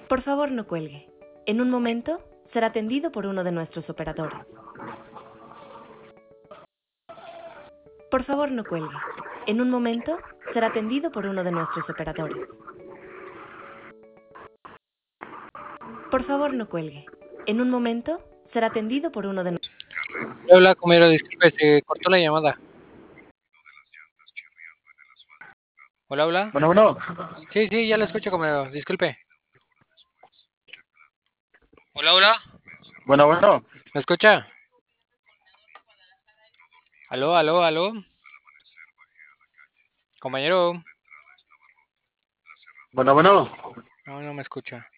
Por favor, no cuelgue. En un momento será atendido por uno de nuestros operadores. Por favor, no cuelgue. En un momento será atendido por uno de nuestros operadores. Por favor, no cuelgue. En un momento será atendido por uno de nuestros... Hola, comero, disculpe, se cortó la llamada. Hola, hola. Bueno, bueno, Sí, sí, ya lo escucho, comero, disculpe. Hola, hola. bueno. ¿Me escucha? Aló, aló, aló. Compañero. Bueno. No, no me escucha.